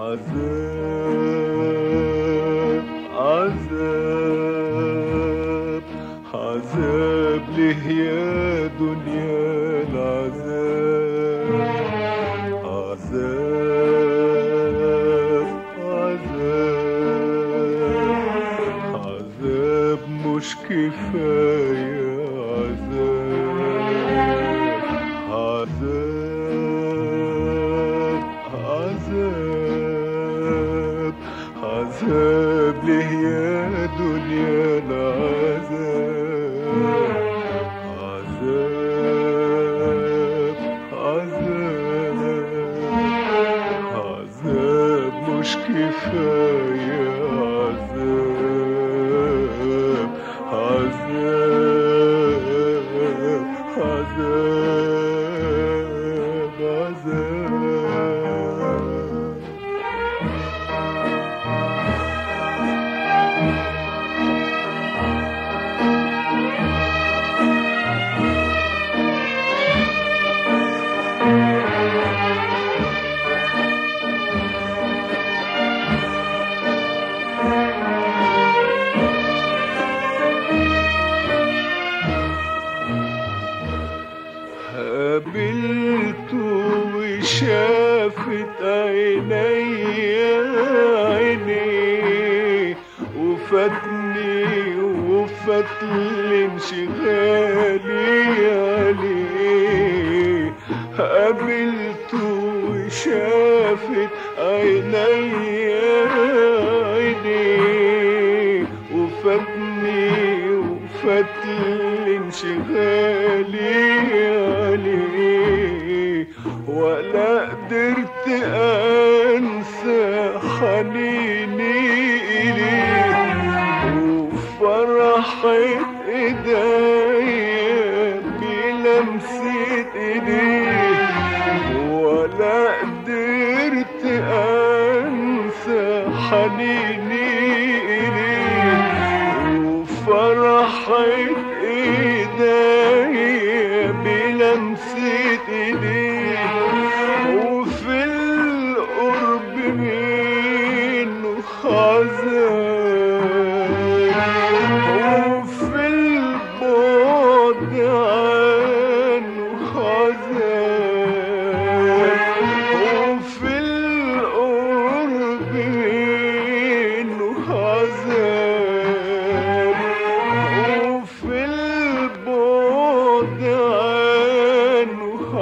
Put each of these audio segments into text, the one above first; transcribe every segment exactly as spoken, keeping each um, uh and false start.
عذاب عذاب عذاب ليه يا دنيا العذاب عذاب عذاب عذاب مش كفاية عذاب عذاب عذاب ليه يا دنيا العذاب عذاب عذاب عذاب مش كفاية عذاب عذاب عذاب عذاب قابلته وشافت عيني عيني وفاتني وفات انشغالي عليه قابلته وشافت عيني عيني وفاتني وفات انشغالي عليه ولا قدرت انسى حنيني اليه وفرحة ايديا بلمسة ايديه ولا قدرت انسى حنيني اليه وفرحة ايديا بلمسة ايديه وفي القرب منه خزان وفي البعد عنه خزان وفي القرب منه خزان وفي البعد عنه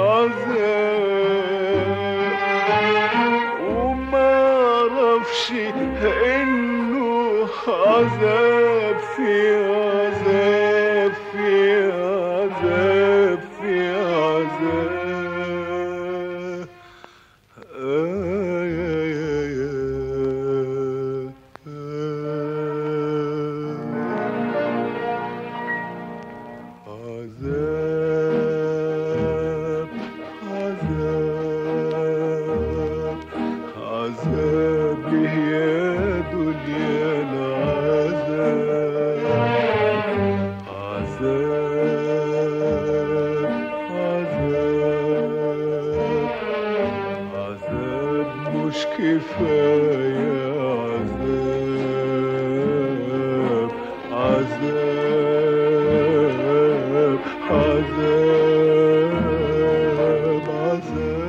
خزان وما عرفش انه عذاب في عذاب في عذاب في عذاب آه يا يا يا آه. عذاب عذاب عذاب ليه يا دنيا العذاب عذاب عذاب عذاب مش كفاية عذاب عذاب عذاب عذاب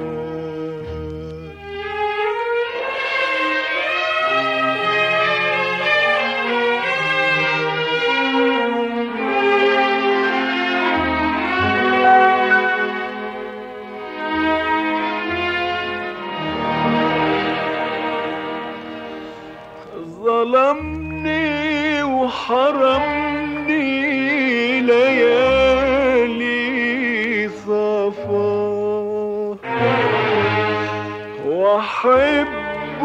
ظلمني وحرمني ليالي صفا واحب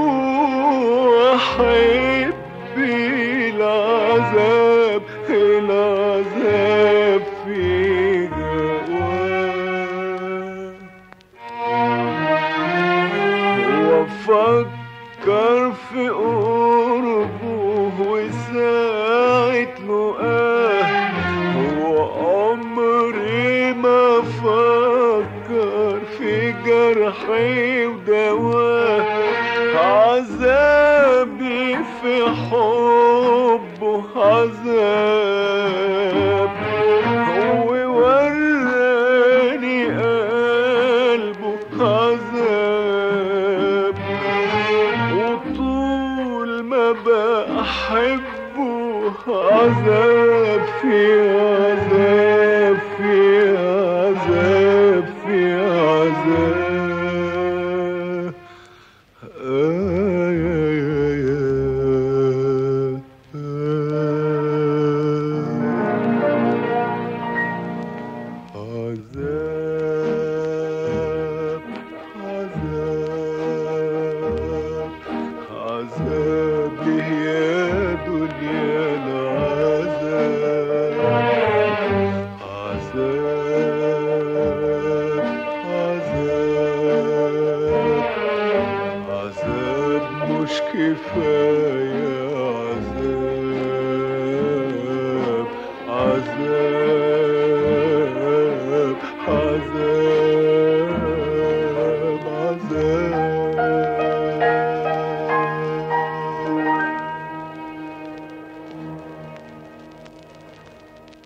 واحب العذاب العذاب في جواه وافكر في قربه وساعة لقاه وعمري ما فكر في جرحي ودواه عذابي في حبه عذاب، ووراني قلبه عذاب، وطول ما بحبه عذاب في